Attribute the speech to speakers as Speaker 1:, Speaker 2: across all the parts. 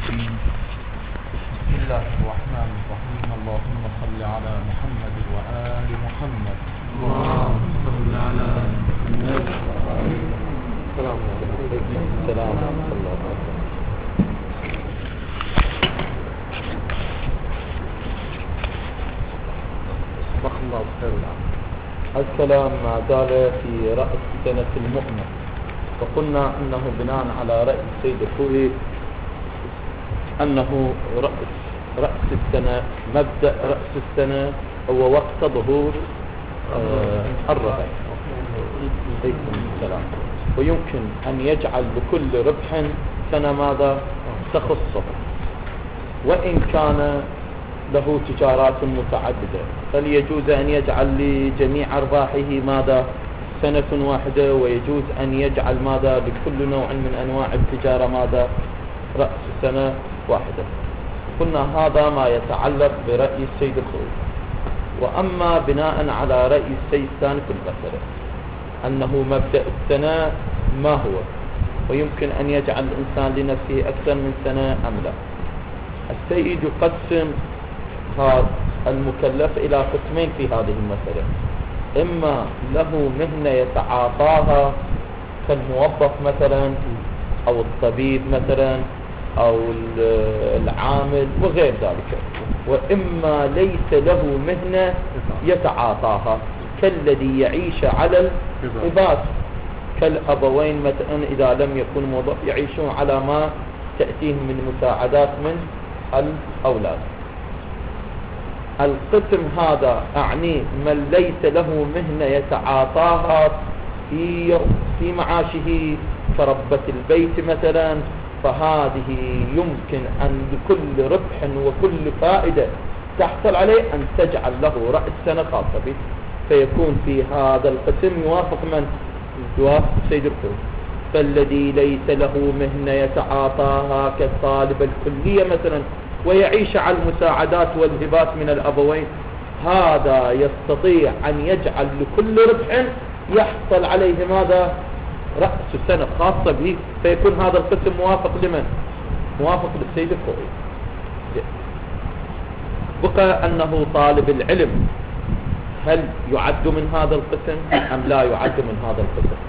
Speaker 1: الرجيم. بسم الله الرحمن الرحيم. اللهم صل على محمد وآل محمد.
Speaker 2: اللهم صل على محمد.
Speaker 1: السلام عليكم. السلام ورحمة الله وبركاته. رحم الله بخير. الكلام ما زال في رأس سنة المؤمن، وقلنا أنه بناء على رأي السيد الخوئي أنه رأس السنة، مبدأ رأس السنة هو وقت ظهور الربع. عليكم السلام. ويمكن أن يجعل لكل ربح سنة ماذا تخصه، وإن كان له تجارات متعددة فليجوز أن يجعل لجميع أرباحه ماذا سنة واحدة، ويجوز أن يجعل ماذا لكل نوع من أنواع التجارة ماذا رأس سنة واحدة. قلنا هذا ما يتعلق برأي السيد الخوئي. وأما بناء على رأي السيد الثاني في المسألة أنه مبدأ السنة ما هو، ويمكن أن يجعل الإنسان لنفسه أكثر من سنة أم لا. السيد يقسم هذا المكلف إلى قسمين في هذه المسألة: إما له مهنة يتعاطاها كالموظف مثلا، أو الطبيب مثلا، أو العامل وغير ذلك، وإما ليس له مهنة يتعاطاها كالذي يعيش على الهبات، كالأبوين مثلا إذا لم يكن موظف يعيشون على ما تأتيهم من مساعدات من الأولاد. القسم هذا أعني من ليس له مهنة يتعاطاها في معاشه كربة البيت مثلا، فهذه يمكن أن لكل ربح وكل فائدة تحصل عليه أن تجعل له رأس سنة خاصة به، فيكون في هذا القسم يوافق من؟ يوافق سيد الخوئي. فالذي ليس له مهنة يتعاطاها كالطالب الكلية مثلا ويعيش على المساعدات والهبات من الأبوين، هذا يستطيع أن يجعل لكل ربح يحصل عليه ماذا رأس سنة خاصة به، فيكون هذا القسم موافق لمن؟ موافق للسيد الخوئي. بقى أنه طالب العلم هل يعد من هذا القسم أم لا يعد من هذا القسم؟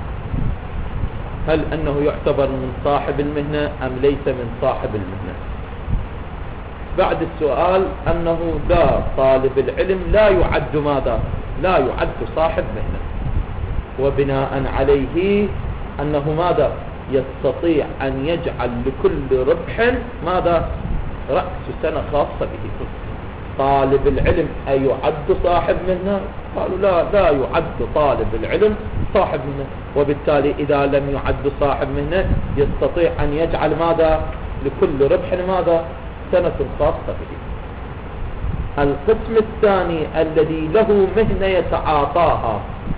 Speaker 1: هل أنه يعتبر من صاحب المهنة أم ليس من صاحب المهنة؟ بعد السؤال أنه لا، طالب العلم لا يعد ماذا؟ لا يعد صاحب مهنة، وبناء عليه أنه ماذا؟ يستطيع أن يجعل لكل ربح ماذا؟ رأس سنة خاصة به. طالب العلم أيعد صاحب مهنة؟ قالوا لا يعد طالب العلم صاحب مهنة، وبالتالي إذا لم يعد صاحب مهنة يستطيع أن يجعل ماذا؟ لكل ربح ماذا؟ سنة خاصة به. القسم الثاني الذي له مهنة يتعاطاها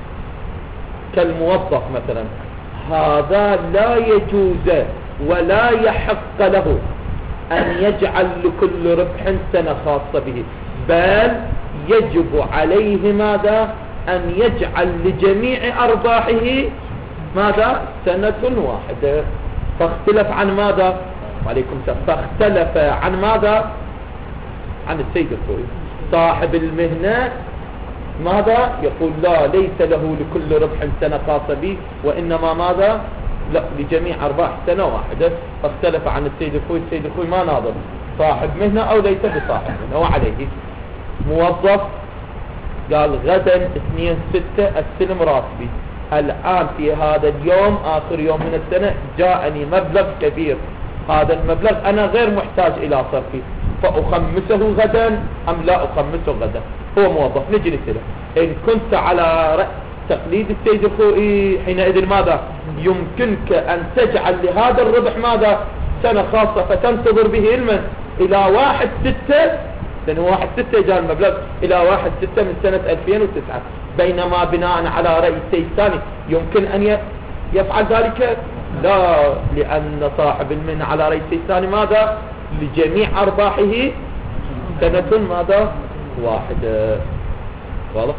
Speaker 1: كالموظف مثلا، هذا لا يجوز ولا يحق له أن يجعل لكل ربح سنة خاصة به، بل يجب عليه ماذا؟ أن يجعل لجميع أرباحه ماذا؟ سنة واحدة. فاختلف عن ماذا؟ وعليكم السلام. فاختلف عن ماذا؟ عن السيد الخوئي. صاحب المهنة ماذا؟ يقول لا، ليس له لكل ربح سنة خاصة به، وإنما ماذا؟ لا، لجميع أرباح سنة واحدة. فاختلف عن السيد الخوئي. السيد الخوئي ما ناظر صاحب مهنة أو ليس بصاحب مهنة. وعليه موظف قال غدا 2/6 استلم راتبي، الآن في هذا اليوم آخر يوم من السنة جاءني مبلغ كبير، هذا المبلغ أنا غير محتاج إلى صرفه، فأخمسه غدا أم لا أخمسه غدا؟ هو موظف. نجي نسأله إن كنت على رأس تقليد السيد الخوئي حينئذ ماذا؟ يمكنك أن تجعل لهذا الربح ماذا؟ سنة خاصة، فتنتظر به المن إلى 1/6، لأنه 1/6 جاء المبلغ إلى 1/6 من سنة 2009. بينما بناء على رأي السيد الثاني يمكن أن يفعل ذلك؟ لا، لأن صاحب المهنة على رأي السيد الثاني ماذا؟ لجميع أرباحه سنة ماذا؟ واحدة. واضح؟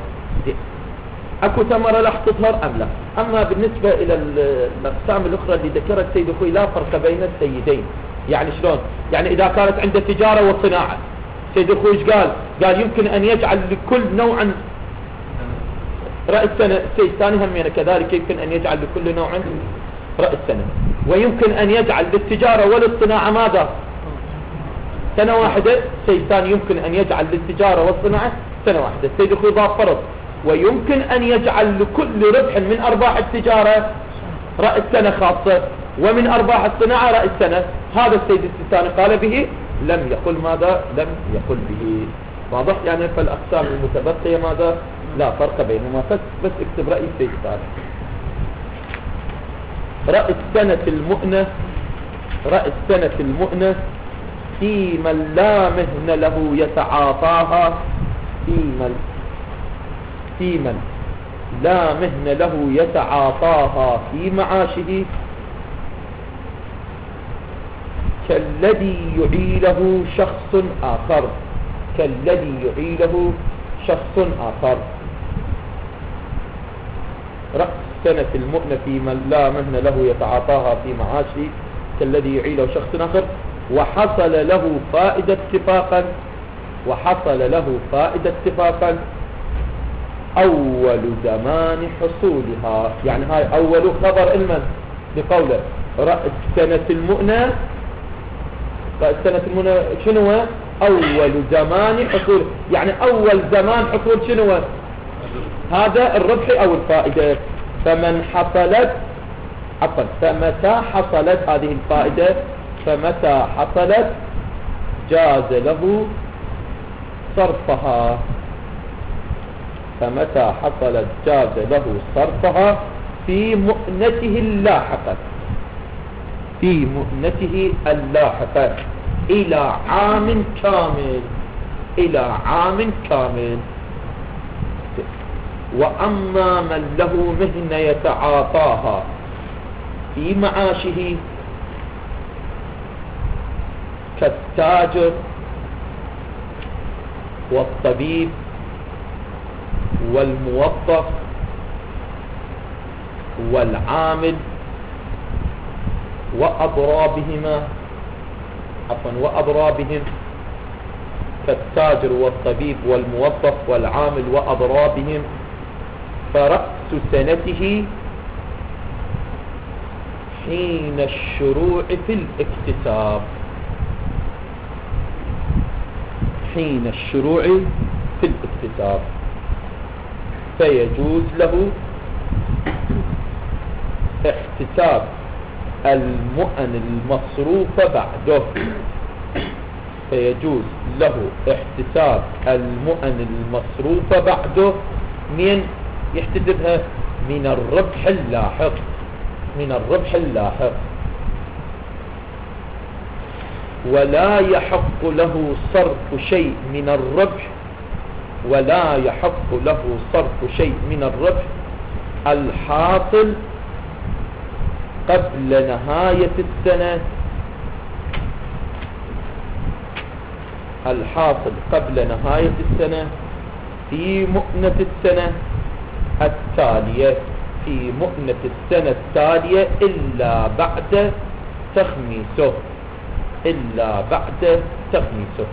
Speaker 1: أكو ثمرة لا تظهر أم لا؟ أما بالنسبة إلى الأقسام الأخرى اللي ذكرت السيد الخوئي لا فرق بين السيدين، يعني شلون؟ يعني إذا كانت عنده تجارة وصناعة، سيد الخوي ايش قال؟ قال يمكن أن يجعل لكل نوع رأس سنة. السيد الثاني همينة كذلك يمكن أن يجعل لكل نوع رأس سنة، ويمكن أن يجعل للتجارة وللصناعة ماذا؟ سنة واحدة. السيد الثاني يمكن أن يجعل للتجارة والصناعة سنة واحدة. السيد الخوي ضاف فرض ويمكن أن يجعل لكل ربح من أرباح التجارة رأس سنة خاصة، ومن أرباح الصناعة رأس سنة. هذا السيد الثاني قال به، لم يقل ماذا؟ لم يقل به. واضح؟ يعني فالأقسام المتبقية ماذا؟ لا فرق بينهما، بس اكتب رأي السيد الثاني. رأس سنة المؤنة، رأس سنة المؤنة في من لا مهن له يتعاطاها، في من لا مهن له يتعاطاها في معاشه، كالذي يعيله شخص آخر، كالذي يعيله شخص آخر. رأس سنة المؤنة في من لا مهن له يتعاطاها في معاشه كالذي يعيله شخص آخر، وحصل له فائدة اتفاقا، وحصل له فائدة اتفاقا أول زمان حصولها. يعني هاي أول خبر المن بقوله رأس سنة المؤنة. رأس سنة المؤنة شنو؟ أول زمان حصول، يعني أول زمان حصول شنو؟ هذا الربح أو الفائدة. فمن حصلت عفوا فمتى حصلت هذه الفائدة، فمتى حصلت جاز له صرفها، فمتى حصلت جاز له صرفها في مؤنته اللاحقة، في مؤنته اللاحقة إلى عام كامل، إلى عام كامل. وأما من له مهنة يتعاطاها في معاشه كالتاجر والطبيب والموظف والعامل وأضرابهما، عفوا وأضرابهم، كالتاجر والطبيب والموظف والعامل وأضرابهم، فرأس سنته حين الشروع في الاكتساب، حين الشروع في الاكتساب، فيجوز له احتساب المؤن المصروف بعده، فيجوز له احتساب المؤن المصروف بعده. من يحتسبها؟ من الربح اللاحق، من الربح اللاحق. ولا يحق له صرف شيء من الربح، ولا يحق له صرف شيء من الربح الحاصل قبل نهاية السنة، الحاصل قبل نهاية السنة في مؤنة السنة التالية، في مؤنة السنة التالية إلا بعد تخميسه، إلا بعد تخميسه.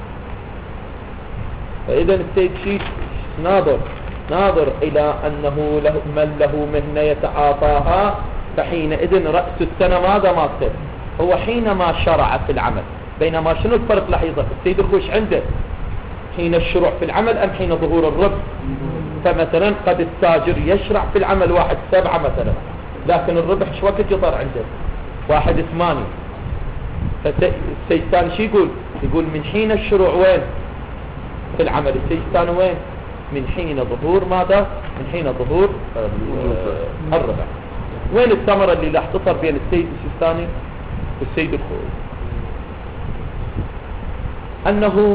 Speaker 1: فإذا السيد شيخ ناظر إلى أنه من له مهنة يتعاطاها، فحينئذ رأس السنة ماذا ما تصير؟ هو حينما شرع في العمل. بينما شنو الفرق لحظة؟ السيد الخوش عنده حين الشروع في العمل أم حين ظهور الربح؟ فمثلا قد التاجر يشرع في العمل 1/7 مثلا، لكن الربح شو وقت يظهر عنده؟ 1/8. فالسيد الثاني شو يقول؟ يقول من حين الشروع وين في العمل. السيد الثاني وين؟ من حين ظهور ماذا؟ من حين ظهور الربح. وين الثمرة اللي راح تصر بين السيد الثاني والسيد الخوي؟ أنه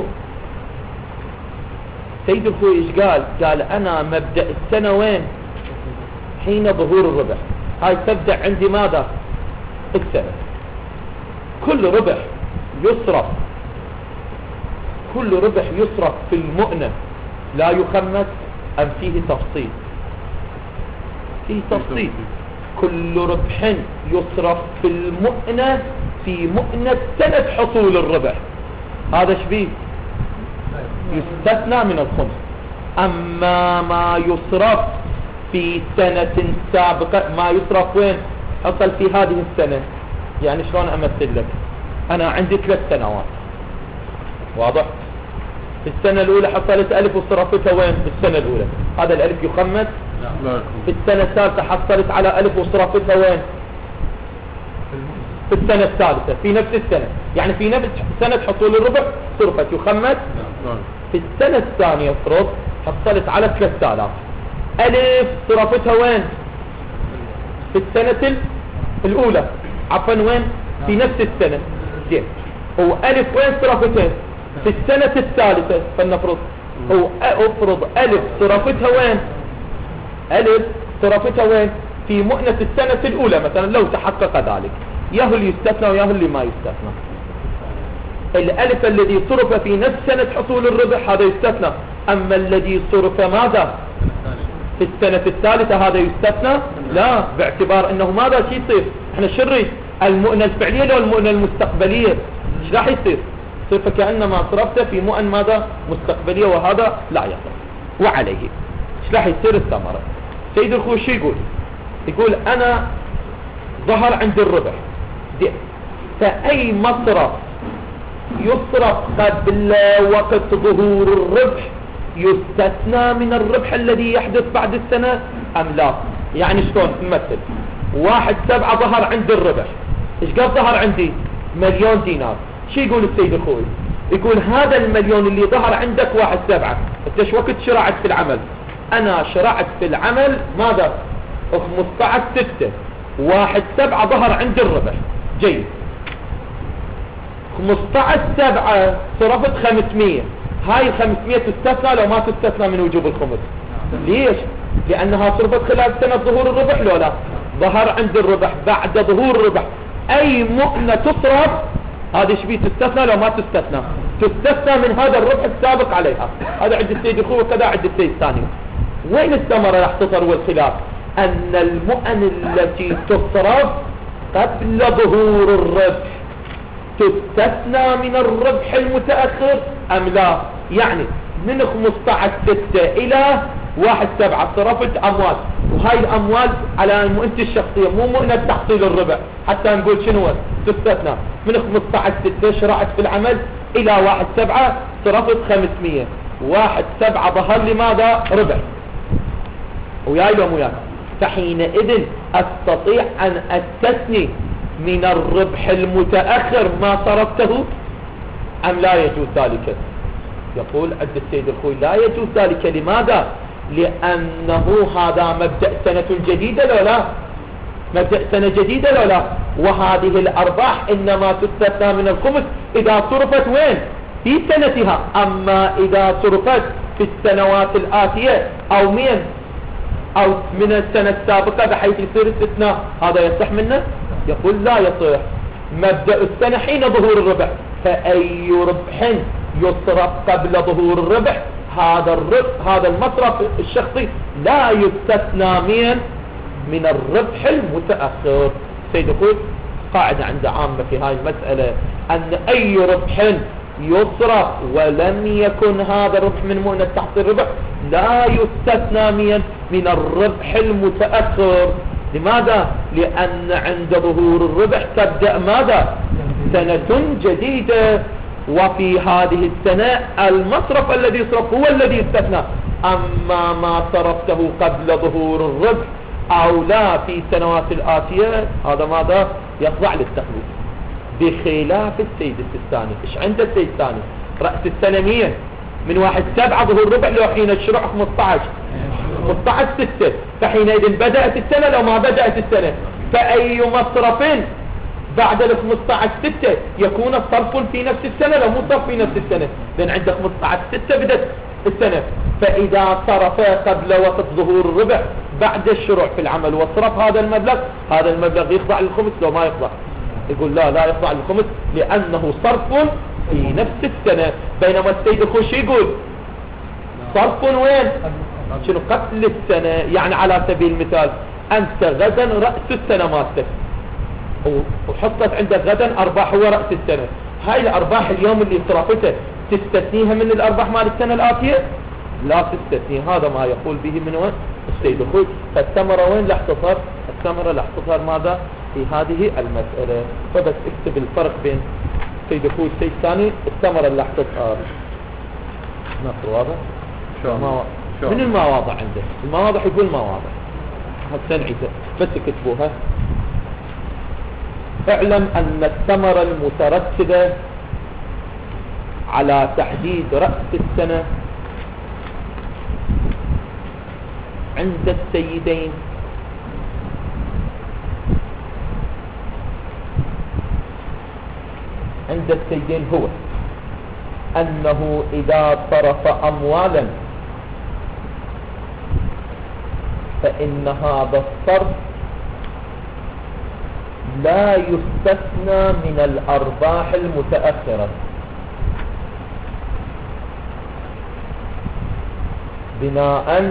Speaker 1: سيد الخوي ايش قال؟ قال أنا مبدأ السنة وين؟ حين ظهور الربح. هاي تبدأ عندي ماذا؟ السنة. كل ربح يصرف، كل ربح يصرف في المؤنة لا يخمس أم فيه تفصيل؟ فيه تفصيل. كل ربح يصرف في المؤنة في مؤنة سنة حصول الربح، هذا شبيه يستثنى من الخمس. أما ما يصرف في سنة سابقة، ما يصرف وين؟ حصل في هذه السنة. يعني شلون أمثل لك؟ أنا عندي 3 سنوات، واضح؟ في السنة الأولى حصلت ألف وصرفتها وين؟ في السنة الأولى، هذا الألف يخمس. في السنة الثالثة حصلت على ألف وصرفتها وين؟ في السنة الثالثة في نفس السنة، يعني في نفس سنة حصول الربح صرفت يخمس. في السنة الثانية افرض حصلت على 3000، ألف صرفتها وين؟ في السنة الأولى، عفوا وين؟ في نفس السنة. زين، هو ألف وين صرفتها؟ في السنة الثالثة. فلنفرض هو افرض ألف صرفتها وين؟ ألف صرفتها وين؟ في مؤنة السنة الأولى مثلا، لو تحقق ذلك، ياهو اللي يستثنى وياهو اللي ما يستثنى. الألف الذي صرف في نفس سنة حصول الربح هذا يستثنى، أما الذي صرف ماذا؟ في السنة الثالثة هذا يستثنى؟ لا، باعتبار أنه ماذا شي يصير؟ احنا شو نريد؟ المؤنة الفعلية لو المؤنة المستقبلية؟ ايش راح يصير؟ يصير فكأنما صرفته في مؤن ماذا؟ مستقبلية، وهذا لا يصح. وعليه ايش راح يصير الثمرة؟ سيد الخوي شو يقول؟ يقول أنا ظهر عند الربح، فأي مصرف يصرف قبل وقت ظهور الربح يستثنى من الربح الذي يحدث بعد السنة أم لا؟ يعني شلون نمثل؟ 1/7 ظهر عند الربح، ايش قد ظهر عندي؟ 1,000,000 دينار. شو يقول السيد الخوي؟ يقول هذا المليون اللي ظهر عندك 1/7، انت ايش وقت شرعت في العمل؟ انا شرعت في العمل ماذا؟ 15/6، 1/7 ظهر عند الربح. جيد، 15/7 صرفت 500، هاي 500 تستثنى لو ما تستثنى من وجوب الخمس؟ ليش؟ لأنها صرفت خلال سنة ظهور الربح. لو لا ظهر عند الربح بعد ظهور الربح، أي مؤنة تصرف هذا شبيه تستثنى لو ما تستثنى؟ تستثنى من هذا الربح السابق عليها. هذا عند السيد الخوي وكذا عند السيد الثاني. وين الثمرة راح تصر والخلاف؟ أن المؤن التي تصرف قبل ظهور الربح تستثنى من الربح المتأخر أم لا؟ يعني من 15/6 إلى 1/7 صرفت أموال، وهاي الأموال على مؤنتي الشخصية مو مؤنة تحصيل الربح، حتى نقول شنو تستثنى. من 15/6 شرعت في العمل إلى 1/7 صرفت 500، 1/7 ظهر لي ماذا؟ ربح. وياي لو مو ياي؟ فحينئذ أستطيع أن أستثني من الربح المتأخر ما صرفته أم لا يجوز ذلك؟ يقول عند السيد الخوي لا يجوز ذلك. لماذا؟ لأنه هذا مبدأ سنة جديدة لو لا؟ مبدأ سنة جديدة لو لا؟ وهذه الأرباح إنما تستثنى من الخمس إذا صرفت وين؟ في سنتها. أما إذا صرفت في السنوات الآتية أو أو من السنة السابقة بحيث يصير استثناء، هذا يصح منه؟ يقول لا يصح. مبدأ السنة حين ظهور الربح، فأي ربح يصرف قبل ظهور الربح هذا المصرف الشخصي لا يستثنى من الربح المتأخر. سيد يقول قاعدة عند عامة في هاي المسألة أن أي ربح يصرف ولم يكن هذا الربح من مؤنة تحصيل الربح لا يستثنى من الربح المتأخر. لماذا؟ لأن عند ظهور الربح تبدأ ماذا؟ سنة جديدة، وفي هذه السنة المصرف الذي يصرف هو الذي يستثنى. أما ما صرفته قبل ظهور الربح أو لا في السنوات الآتية هذا ماذا؟ يخضع للتخليص، بخلاف السيد الثاني. إيش عند السيد الثاني؟ رأس السنة 100 من 1/7 ظهور الربح لو حين الشروع 15/6، فحينئذ بدأت السنة لو ما بدأت السنة. فأي مصرف بعد 15/6 يكون صرف في نفس السنة لو مو صرف في نفس السنة، لأن عند 15/6 بدأت السنة. فإذا صرف قبل وقت ظهور الربح بعد الشروع في العمل وصرف هذا المبلغ يخضع للخمس لو ما يخضع؟ يقول لا يخضع للخمس لأنه صرف في نفس السنة. بينما السيد الخوي يقول صرف وين؟ شنو؟ قبل السنة. يعني على سبيل المثال أنت غدا رأس السنة مالتك وحطت عندك غدا أرباح هو رأس السنة، هاي الأرباح اليوم اللي صرفته تستثنيها من الأرباح مال السنة الآتية؟ لا تستثني. هذا ما يقول به من وين السيد الخوي. فالثمرة وين لاح تظهر؟ الثمرة لاح تظهر ماذا؟ في هذه المسألة. فبس اكتب الفرق بين السيد الخوي والسيد الثاني، الثمرة اللي لاح تظهر. نقل واضح؟ من المواضع عنده، المواضع يقول مواضع هسه نعيدها بس اكتبوها. اعلم أن الثمرة المترتبة على تحديد رأس السنة عند السيدين هو أنه إذا صرف أموالا فإن هذا الصرف لا يستثنى من الأرباح المتأخرة، بناء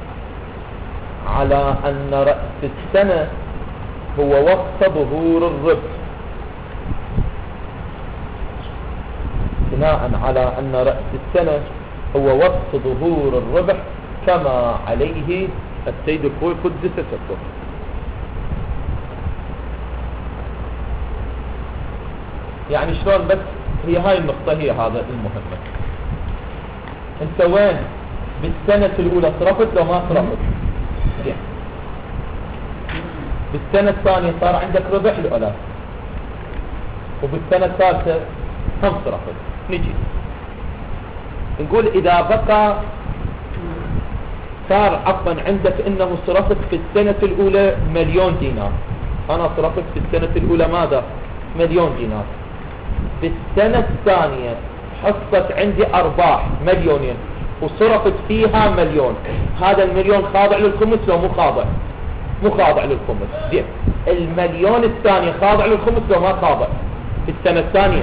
Speaker 1: على أن رأس السنة هو وقت ظهور الربح، بناء على أن رأس السنة هو وقت ظهور الربح كما عليه السيد الخوي قدس سره. يعني شلون؟ بس هي هاي النقطة هي هذا المهمة. انت وين بالسنة الأولى صرفت لو ما صرفت؟ بالسنة الثانية صار عندك ربح لو لا؟ وبالسنة الثالثة هم صرفت. نجي نقول إذا بقى صار عفوا عندك انه صرفت في السنة الأولى 1,000,000 دينار. أنا صرفت في السنة الأولى ماذا؟ 1,000,000 دينار. في السنة الثانية حصلت عندي أرباح 1,000,000 وصرفت فيها 1,000,000. هذا 1,000,000 خاضع للخمس لو مو خاضع؟ مو خاضع للخمس. زين 1,000,000 الثانية خاضع للخمس لو ما خاضع في السنة الثانية؟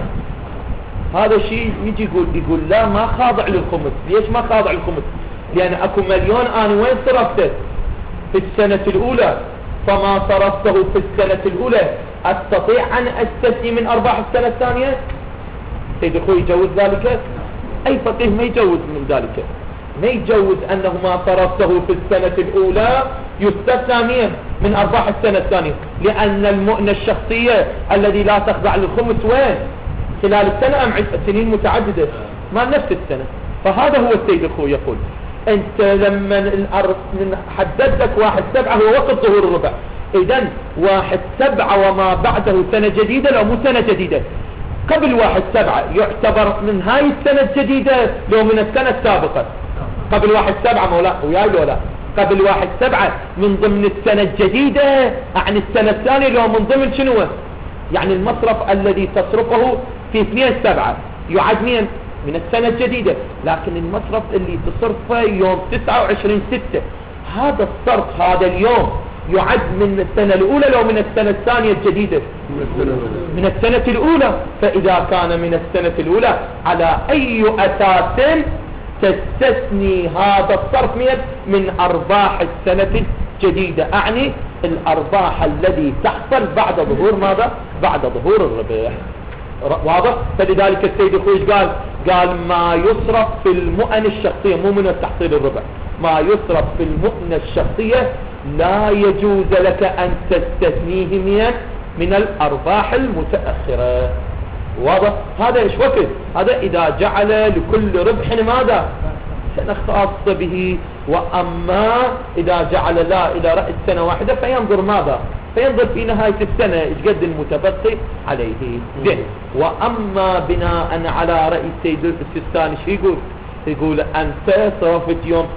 Speaker 1: هذا شيء يجي يقول لا ما خاضع للخمس. ليش ما خاضع للخمس؟ لأن أكو 1,000,000 أنا وين صرفته؟ في السنة الأولى، فما صرفته في السنة الأولى أستطيع أن أستثني من أرباح السنة الثانية؟ سيد أخوي يجوز ذلك؟ أي فقيه ما يجوز من ذلك، ما يجوز أنه ما صرفته في السنة الأولى يستثنى من أرباح السنة الثانية، لأن المؤنة الشخصية الذي لا تخضع للخمس وين؟ خلال السنة أم سنين متعددة؟ ما نفس السنة. فهذا هو السيد الخوي يقول انت لما حدد لك 1/7 هو وقت ظهور الربع، اذن 1/7 وما بعده سنة جديدة لو مو سنة جديدة. قبل 1/7 يعتبر من هاي السنة الجديدة لو من السنة السابقة؟ قبل 1/7 مولا وياي لو لا؟ قبل 1/7 من ضمن السنة الجديدة، عن السنة الثانية لو من ضمن شنو؟ يعني المصرف الذي تصرفه في 2/7 يعد من السنة الجديدة، لكن المصرف اللي تصرفه يوم 29/6 هذا الصرف هذا اليوم يعد من السنة الأولى لو من السنة الثانية الجديدة؟ من السنة الأولى. فإذا كان من السنة الأولى على أي أساس تستثني هذا الصرف من أرباح السنة الجديدة؟ أعني الأرباح الذي تحصل بعد ظهور ماذا؟ بعد ظهور الربح. واضح؟ فلذلك السيد الخوي قال ما يصرف في المؤن الشخصية مو من التحصيل الربح، ما يصرف في المؤن الشخصية لا يجوز لك أن تستثنيه من الأرباح المتأخرة. واضح؟ هذا ايش وقت؟ هذا إذا جعل لكل ربح ماذا؟ سنة خاصة به. وأما إذا جعل لا إلى رأس سنة واحدة فينظر ماذا؟ فينظر في نهاية السنة ايش قد المتبقي عليه. وأما بناء على رأي السيد السيستاني شو يقول أنت صرفت يوم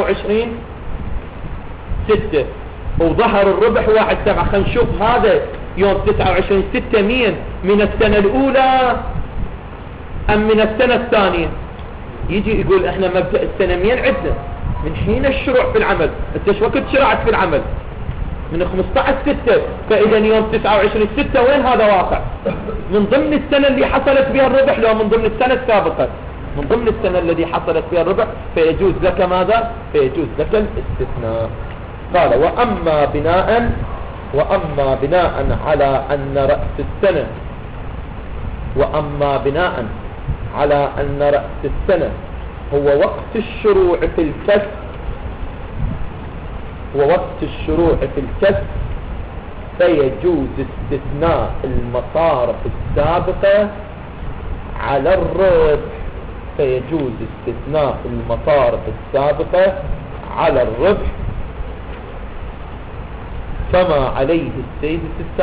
Speaker 1: 29/6 وظهر الربح 1/7. خلينا نشوف هذا يوم 29/6 من السنة الأولى أم من السنة الثانية؟ يجي يقول احنا مبدأ السنة عدنا من حين الشروع في العمل. انت ايش وقت شرعت في العمل؟ من 15/6. فإذا يوم 29/6 وين هذا واقع؟ من ضمن السنة اللي حصلت بها الربح لو من ضمن السنة السابقة؟ من ضمن السنة الذي حصلت بها الربح، فيجوز لك ماذا؟ فيجوز لك الاستثناء. قال وأما بناء وأما بناء على أن رأس السنة وأما بناء على أن رأس السنة هو وقت الشروع في الكسب ووقت الشروع في الكسب فيجوز استثناء المصارف السابقة على الربح فيجوز استثناء المصارف السابقة على الربح كما عليه السيد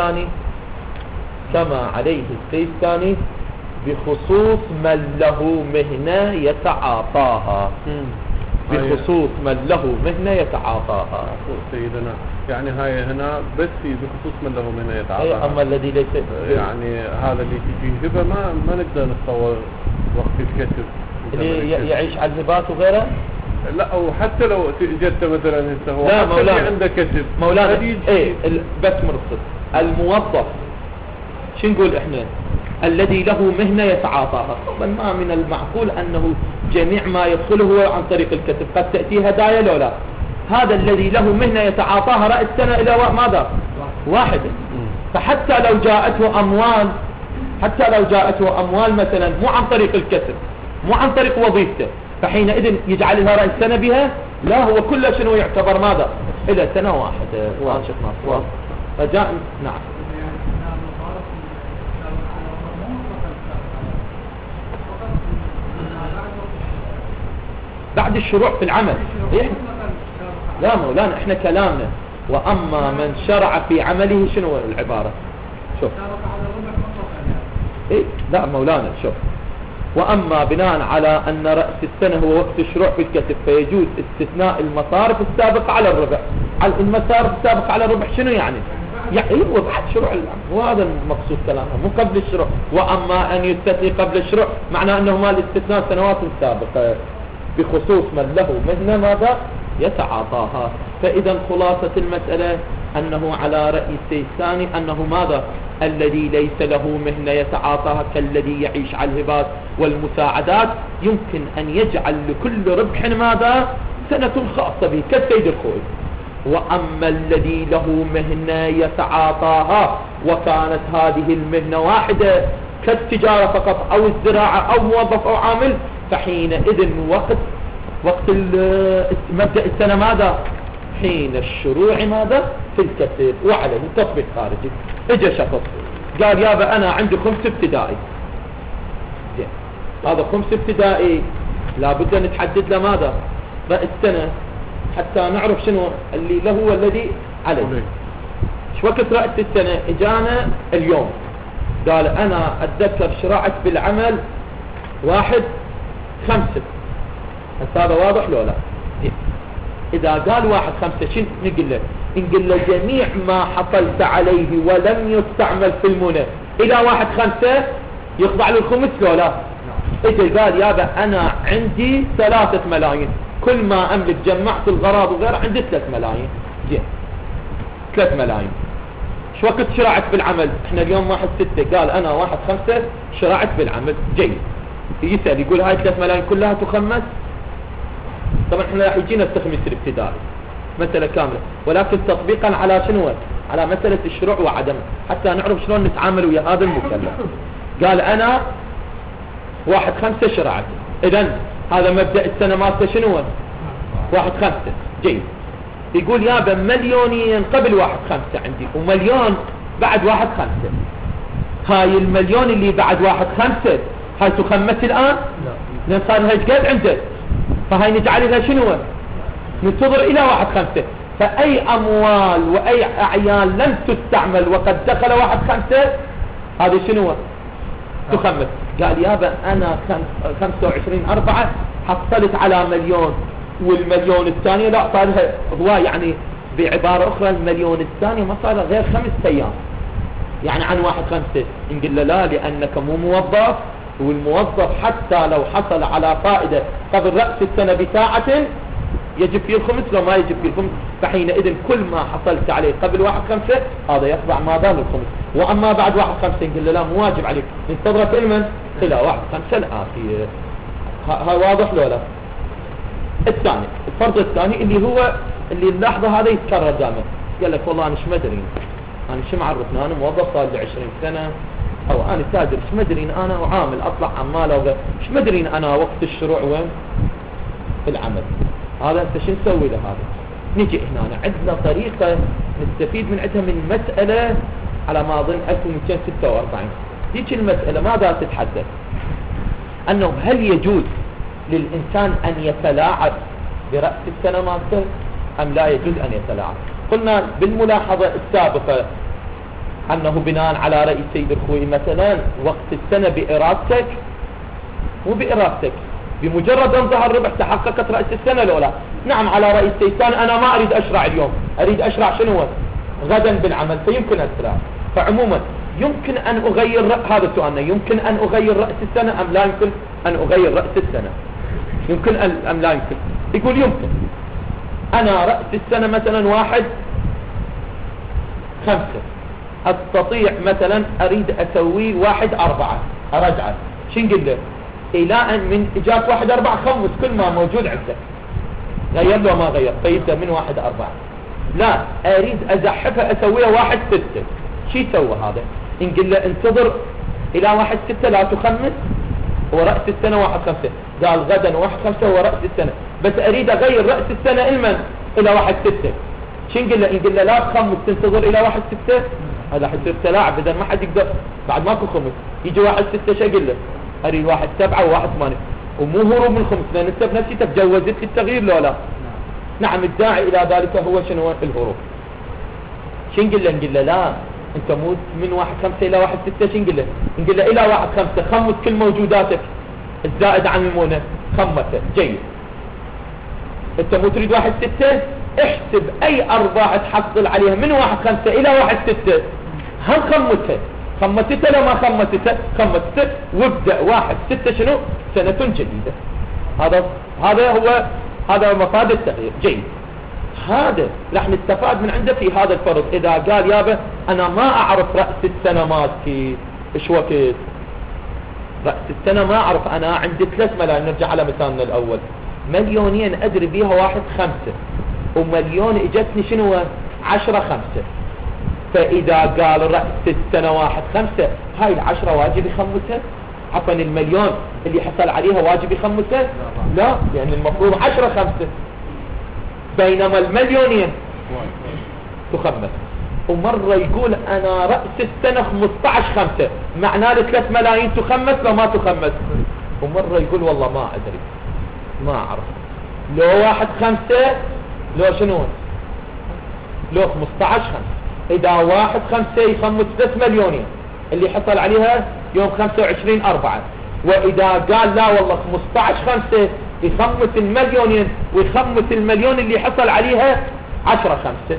Speaker 1: الثاني بخصوص من له مهنة يتعاطاها بخصوص من له مهنة يتعاطاها.
Speaker 2: سيدنا يعني هاي هنا بس بخصوص من له مهنة يتعاطاها.
Speaker 1: أما الذي ليس
Speaker 2: يعني هذا اللي تجي هبة ما نقدر نتصور وقت الكسب
Speaker 1: اللي يعيش على الهبات وغيره.
Speaker 2: لا وحتى لو جدت مثلا هو
Speaker 1: لا مولانا
Speaker 2: عنده كسب
Speaker 1: مولانا بس مرصد الموظف شو نقول احنا الذي له مهنة يتعاطاها. طبعا ما من المعقول أنه جميع ما يدخله هو عن طريق الكسب، قد تأتي هدايا لو لا. هذا الذي له مهنة يتعاطاها رأس السنة إلى ماذا؟ واحد. فحتى لو جاءته أموال مثلا مو عن طريق الكسب مو عن طريق وظيفته فحينئذ يجعلها رأس السنة بها؟ لا، هو كل شنو يعتبر ماذا؟ إلى سنة واحدة. فجاء نعم بعد الشروع في العمل. لا مولانا احنا كلامنا واما من شرع في عمله شنو العبارة؟ شوف لا مولانا شوف واما بناء على ان رأس السنة هو وقت الشروع في الكسب فيجوز استثناء المصارف السابقة على الربح. المصارف السابقة على الربح شنو يعني هو بعد شروع العمل، وهذا المقصود كلامه مو قبل الشروع. واما ان يستثني قبل الشروع معناه انه ما الاستثناء سنوات سابقة بخصوص من له مهنة ماذا يتعاطاها. فإذا خلاصة المسألة أنه على رأي الثاني أنه ماذا الذي ليس له مهنة يتعاطاها كالذي يعيش على الهبات والمساعدات يمكن أن يجعل لكل ربح ماذا سنة خاصة به كالسيد الخوي. وأما الذي له مهنة يتعاطاها وكانت هذه المهنة واحدة كالتجارة فقط أو الزراعة أو موظف أو عامل فحينئذ وقت مبدأ السنة ماذا حين الشروع ماذا في الكسب وعليه تطبيق خارجي. اجى شخص قال يابا انا عندي 5 ابتدائي. هذا 5 ابتدائي لابد ان نتحدد له ماذا رأس السنة حتى نعرف شنو اللي له والذي عليه. شو وقت رأس السنة اجانا اليوم قال انا اتذكر شرعت بالعمل 1/5. هذا واضح لو لا؟ إذا قال 1/5 شنو نقول له جميع ما حصلت عليه ولم يستعمل في المنى إلى 1/5 يخضع له الخمس لو لا؟ إذا قال يابا أنا عندي 3 ملايين كل ما أملك جمعت الغراض وغير عندي 3 ملايين. 3 ملايين. شو وقت شرعت بالعمل؟ احنا اليوم 1/6 قال أنا 1/5 شرعت بالعمل. جيد. يسأل يقول هاي 3 ملايين كلها تخمس. طبعا احنا راح يجينا التخميس الابتدائي مسألة كاملة ولكن تطبيقا على شنو على مسألة الشروع وعدمه حتى نعرف شلون نتعامل ويا هذا المكلف. قال انا 1/5 شرعت اذن هذا مبدأ السنة مالته شنو 1/5. جيد. يقول يابا مليونين قبل 1/5 عندي ومليون بعد 1/5. هاي المليون اللي بعد 1/5 هاي تخمس الآن لان صار لها قد عنده فهاي نجعل لها شنو ننتظر الى 1/5. فاي اموال واي اعيان لم تستعمل وقد دخل 1/5 هذه شنو تخمس. قال يابا انا 25/4 حصلت على مليون والمليون الثاني لا صار لها هو يعني بعبارة اخرى المليون الثاني ما صار غير 5 ايام يعني عن 1/5. نقول له لا لانك مو موظف والموظف حتى لو حصل على فائدة قبل رأس السنة بساعة يجب فيه الخمس لو ما يجب فيه الخمس. فحينئذ كل ما حصلت عليه قبل 1/5 هذا يخضع ماذا للخمس. واما بعد 1/5 نقول له لا مو واجب عليك ننتظره كلمة الى 1/5 الآتي. هاي واضح لو لا؟ الفرض الثاني اللي هو اللي اللحظة هذا يتكرر دائما. قال لك والله انا مش مدري أنا شو معرفني أنا موظف صار لي 20 سنة أو أنا تاجر شو مدرين أنا وعامل أطلع عمال شو مدرين أنا وقت الشروع وين في العمل. هذا أنت شو نسوي له هذا؟ نجي هنا عندنا طريقة نستفيد من عندها من مسألة على ما أظن 1246. ديك المسألة ماذا تتحدث؟ أنه هل يجوز للإنسان أن يتلاعب برأس السنة مالته أم لا يجوز أن يتلاعب؟ قلنا بالملاحظة السابقة أنه بناء على رأي سيد الخوي مثلا وقت السنة بإرادتك مو بإرادتك، بمجرد أن ظهر الربح تحققت رأس السنة الأولى. نعم على رأي السيستان أنا ما أريد أشرع اليوم، أريد أشرع شنو غدا بالعمل، فيمكن أسرع. فعموما يمكن أن أغير هذا سؤالنا، يمكن أن أغير رأس السنة أم لا يمكن أن أغير رأس السنة؟ يمكن أم لا يمكن؟ يقول يمكن. أنا رأس السنة مثلا 1/5 أستطيع مثلا أريد أسوي 1/4 أرجع شو نقول له؟ إلى أن من إجابة 1/4 خمس كل ما موجود عندك، غير له ما غير فيبدأ من 1/4. لا أريد أزحفها أسويها 1/6 شو يسوي هذا؟ نقول له انتظر إلى 1/6 لا تخمس، هو رأس السنة 1/5 قال غدا 1/5 هو رأس السنة، بس أريد أغير رأس السنة إلى 1/6 شو نقول له؟ نقول له لا تخمس تنتظر إلى 1/6. هذا حيصير تلاعب بدل ما حد يقدر بعد ماكو خمس يجي 1/6 شو اقول له؟ اريد 1/7 و1/8 ومو هروب من الخمس لان انت بنفسك تجوزت لي التغيير لو لا. نعم الداعي الى ذلك هو شنو؟ الهروب. شو نقول له؟ نقول له لا انت مو من 1/5 الى 1/6 شو نقول له؟ نقول له الى 1/5 خمس كل موجوداتك الزائد عن المونه خمسه جيد. انت مو تريد 1/6 احسب اي ارباح تحصل عليها من 1/5 الى 1/6 هم خمتها لو ما خمتها وابدأ 1/6 شنو؟ سنة جديدة. هذا مفاد التغيير. جيد. هذا راح نستفاد من عنده في هذا الفرض. اذا قال يابا انا ما اعرف رأس السنة مالتي ايش وقت رأس السنة ما اعرف، انا عندي 3 ملايين، نرجع على مثالنا الاول، 2 مليون ادري بيها 1/5 ومليون اجتني شنو 10/5. فاذا قال رأس السنة 1/5 هاي 10 واجب يخمسها؟ عفوا المليون اللي حصل عليها واجب يخمسها؟ لا لان المفروض 10/5 بينما المليونين تخمس. ومرة يقول انا رأس السنة 15/5 معناه 3 ملايين تخمس لو ما تخمس. ومرة يقول والله ما ادري ما اعرف لو 1/5 لو شنو لو 15/5. اذا 1/5 يخمس 3 مليونين اللي حصل عليها يوم 25/4. واذا قال لا والله 15/5 يخمس المليونين ويخمس المليون اللي حصل عليها 10/5.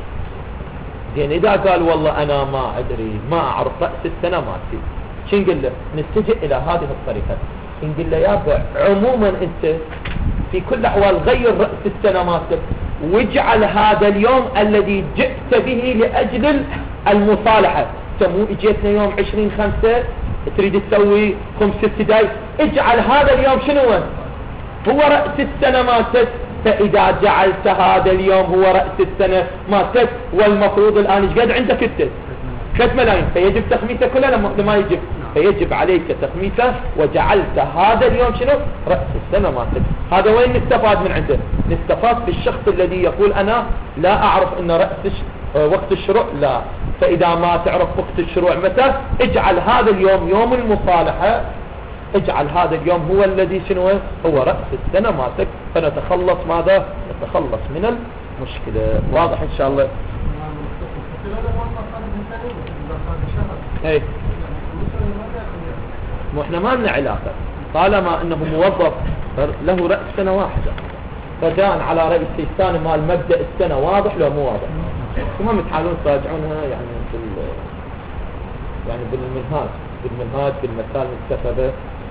Speaker 1: زين اذا قال والله انا ما ادري ما اعرف رأس السنة مالتي شو نقول له؟ نتجه الى هذه الطريقة، نقول له يابا عموما انت في كل الاحوال غير رأس السنة مالتك واجعل هذا اليوم الذي جئت به لأجل المصالحة. مو اجيتنا يوم 20/5 تريد تسوي 5 ابتدائي، اجعل هذا اليوم شنو هو رأس السنة مالتك. فإذا جعلت هذا اليوم هو رأس السنة مالتك والمفروض الآن ايش قد عندك انت 3 ملايين فيجب تخميسه كلها لما يجب، فيجب عليك تخميسه وجعلت هذا اليوم شنو رأس السنة مالتك. هذا وين نستفاد من عنده؟ نستفاد في الشخص الذي يقول انا لا اعرف ان رأس وقت الشروع لا. فاذا ما تعرف وقت الشروع متى اجعل هذا اليوم يوم المصالحة، اجعل هذا اليوم هو الذي شنو هو رأس السنة مالتك، فنتخلص ماذا؟ نتخلص من المشكلة. واضح ان شاء الله؟ ايه مو احنا ما لنا علاقة طالما انه موظف له رأس سنة واحدة. فجاء على رأي السيستان مال مبدأ السنة واضح لو مو واضح؟ ثم تحاولون تراجعونها يعني بالمنهاج بالمثال المستفادة.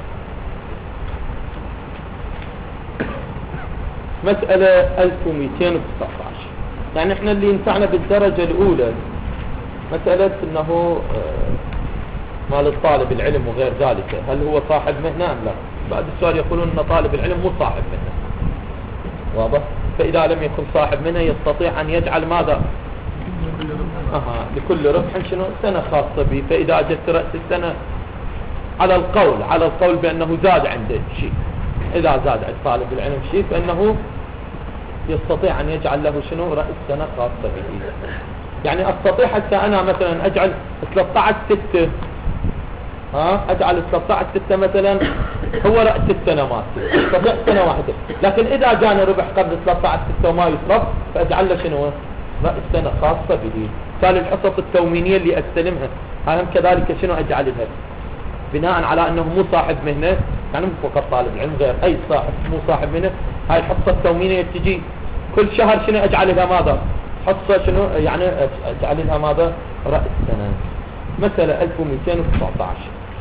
Speaker 1: مسألة 1219 يعني احنا اللي ينفعنا بالدرجة الاولى مسألة انه مال الطالب العلم وغير ذلك، هل هو صاحب مهنة ام لا؟ بعد السؤال يقولون ان طالب العلم مو صاحب مهنة. واضح؟ فاذا لم يكن صاحب مهنة يستطيع ان يجعل ماذا؟ لكل ربح شنو سنة خاصة به. فإذا جت رأس السنة على القول بأنه زاد عنده شيء، إذا زاد عند طالب العلم شيء فإنه يستطيع أن يجعل له شنو رأس سنة خاصة به. يعني أستطيع حتى أنا مثلا أجعل 13/6 أجعل 13/6 مثلا هو رأس السنة مالتي، أستطيع سنة واحدة. لكن إذا جاني ربح قبل 13/6 وما يصرف فأجعل له شنو رأس سنة خاصة به. تالي الحصص التومينية اللي أستلمها هم كذلك شنو أجعل لها بناء على أنه مو صاحب مهنة، يعني مو فقط طالب العلم، غير أي صاحب مو صاحب مهنة. هاي الحصة التومينية تجي كل شهر شنو أجعل لها ماذا حصة شنو يعني أجعل لها ماذا رأس سنة. مثلا 1219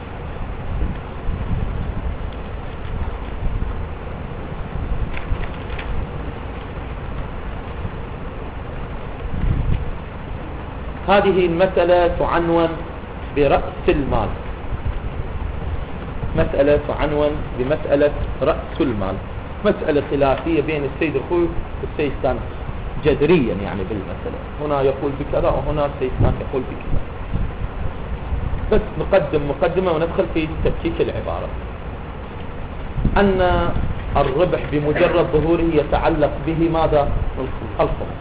Speaker 1: هذه المسألة تعنون برأس المال. مسألة تعنون بمسألة رأس المال، مسألة خلافية بين السيد الخوي والسيد الثاني جذريا يعني بالمسألة. هنا يقول بكذا وهنا السيد الثاني يقول بكذا. بس نقدم مقدمة وندخل في تفكيك العبارة. أن الربح بمجرد ظهوره يتعلق به ماذا؟ الخمس.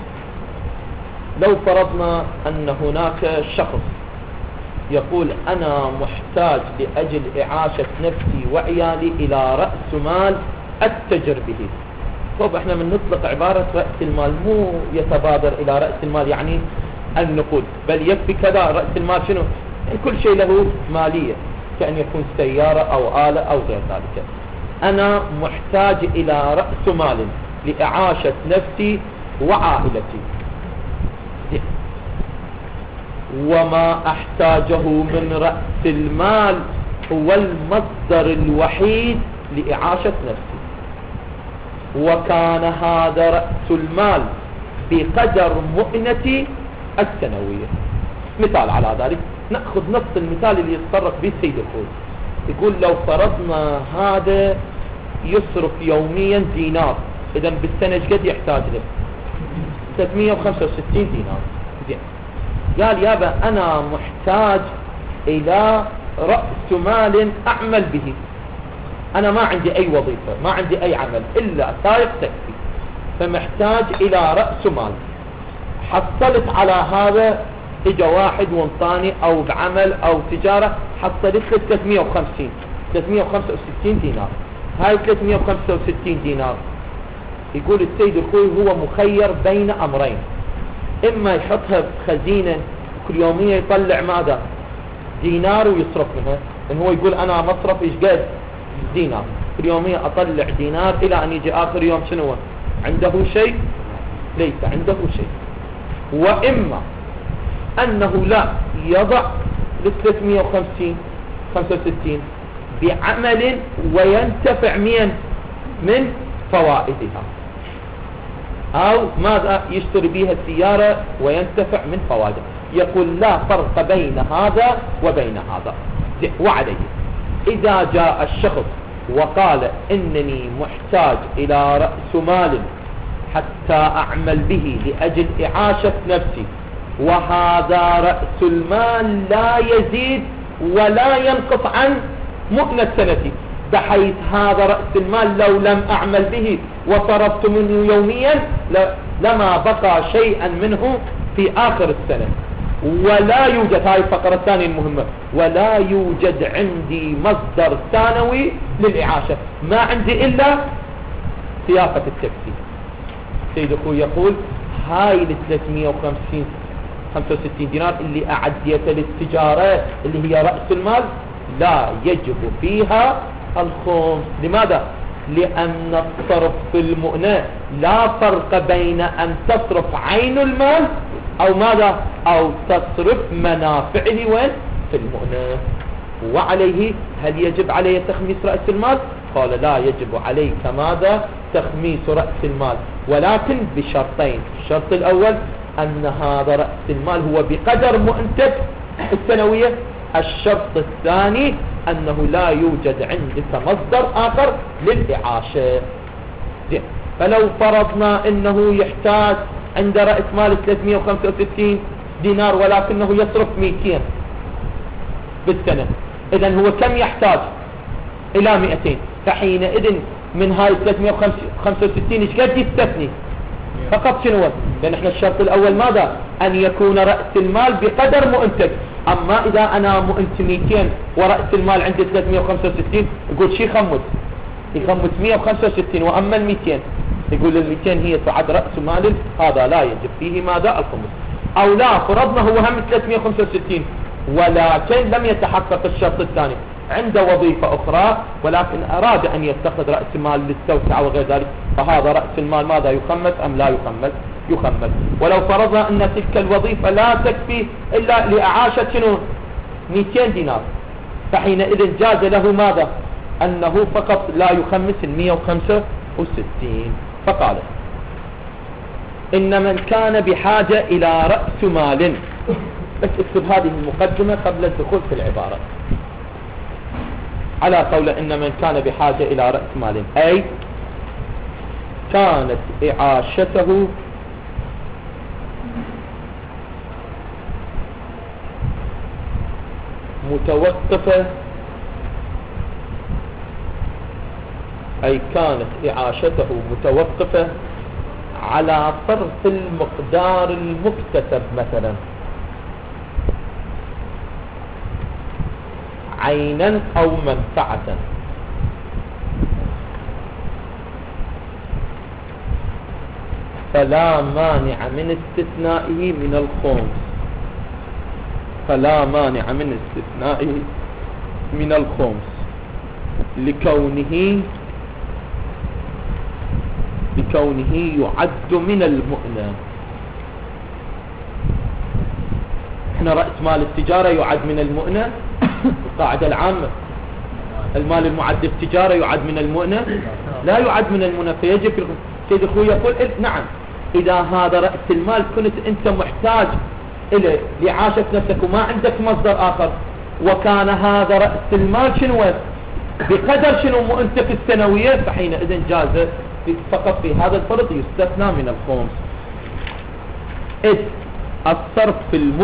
Speaker 1: لو فرضنا أن هناك شخص يقول أنا محتاج لأجل إعاشة نفسي وعيالي إلى رأس مال أتجر به. طب احنا من نطلق عبارة رأس المال مو يتبادر إلى رأس المال يعني النقود، بل يكفي كذا رأس المال شنو؟ يعني كل شيء له مالية، كأن يكون سيارة أو آلة أو غير ذلك. أنا محتاج إلى رأس مال لإعاشة نفسي وعائلتي، وما أحتاجه من رأس المال هو المصدر الوحيد لإعاشة نفسي، وكان هذا رأس المال بقدر مؤنتي السنوية. مثال على ذلك نأخذ نفس المثال اللي يتصرف به السيد الخوي. يقول لو فرضنا هذا يصرف يوميا دينار، إذا بالسنة قد يحتاج له 365 دينار. زين، قال يابا أنا محتاج إلى رأس مال أعمل به، أنا ما عندي أي وظيفة، ما عندي أي عمل إلا سائق تاكسي، فمحتاج إلى رأس مال. حصلت على هذا إجا واحد وانطاني أو بعمل أو تجارة حصلت له 365 دينار. هاي 365 دينار يقول السيد الخوي هو مخير بين أمرين: إما يحطها بخزينة كل يومية يطلع ماذا دينار ويصرف منها، إن هو يقول أنا مصرف إيش قد دينار، كل يومية أطلع دينار إلى أن يجي آخر يوم شنو عنده شيء، ليس عنده شيء. وإما أنه لا يضع ل 365 بعمل وينتفع من فوائدها، أو ماذا يشتري بها السيارة وينتفع من فوائدها. يقول لا فرق بين هذا وبين هذا. وعليه إذا جاء الشخص وقال إنني محتاج إلى رأس مال حتى أعمل به لأجل إعاشة نفسي، وهذا رأس المال لا يزيد ولا ينقص عن مؤنة سنتي، بحيث هذا رأس المال لو لم أعمل به وصرفت منه يوميا لما بقى شيئا منه في آخر السنة. ولا يوجد، هاي الفقرة الثانية المهمة، ولا يوجد عندي مصدر ثانوي للإعاشة، ما عندي إلا سياقة التاكسي. سيد أخوي يقول هاي ال 365 دينار اللي أعديتها للتجارة اللي هي رأس المال لا يجب فيها الخمس. لماذا؟ لأن الصرف في المؤنة لا فرق بين أن تصرف عين المال أو ماذا، أو تصرف منافعه وين في المؤنة. وعليه هل يجب عليه تخميس رأس المال؟ قال لا يجب عليك ماذا تخميس رأس المال، ولكن بشرطين: الشرط الأول أن هذا رأس المال هو بقدر مؤنتك السنوية، الشرط الثاني أنه لا يوجد عندك مصدر آخر للإعاشة. زين، فلو فرضنا أنه يحتاج عند رأس مال 365 دينار ولكنه يصرف 200 بالسنة، إذن هو كم يحتاج؟ إلى 200. فحينئذ من هاي 365 ايش قد يستثني؟ فقط شنو؟ لأن احنا الشرط الأول ماذا؟ أن يكون رأس المال بقدر مؤنتج. أما إذا أنا مؤنت 200 ورأس المال عندي 365 يقول شي يخمس 165، وأما 200 يقول 200 هي تعد رأس مال، هذا لا يجب فيه ماذا؟ الخمس. أو لا، فرضنا هو هم 365 ولكن لم يتحقق الشرط الثاني، عنده وظيفة أخرى ولكن أراد أن يتخذ رأس المال للتوسعة وغير ذلك، فهذا رأس المال ماذا؟ يخمس أم لا يخمس؟ يخمس. ولو فرضنا أن تلك الوظيفة لا تكفي إلا لإعاشة شنو؟ 200 دينار، فحينئذ جاز له ماذا؟ أنه فقط لا يخمس 165. فقال إن من كان بحاجة إلى رأس مال، بس اكتب هذه المقدمة قبل الدخول في العبارة، على قول إن من كان بحاجة إلى رأس مال أي كانت إعاشته متوقفة، أي كانت إعاشته متوقفة على صرف المقدار المكتسب مثلا عينا أو منفعة، فلا مانع من استثنائه من الخمس، فلا مانع من استثنائه من الخمس لكونه يعد من المؤنة. احنا رأس مال التجارة يعد من المؤنة، القاعدة العامة المال المعد التجارة يعد من المؤنة؟ لا يعد من المؤنة. فيجب سيد اخوي يقول نعم، اذا هذا رأس المال كنت انت محتاج اليه لعاشة نفسك وما عندك مصدر اخر، وكان هذا رأس المال شنو بقدر شنو مؤنتك السنوية، فحينئذ جاز فقط في هذا الفرض يستثنى من الخمس. إذ الصرف